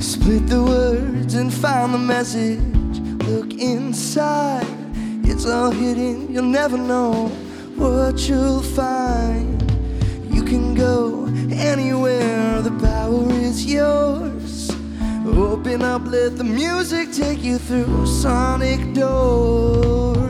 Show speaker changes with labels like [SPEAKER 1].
[SPEAKER 1] Split the words and find the message. Look inside, it's all hidden. You'll never know what you'll find. You can go anywhere, the power is yours. Open up, let the music take you through sonic doors.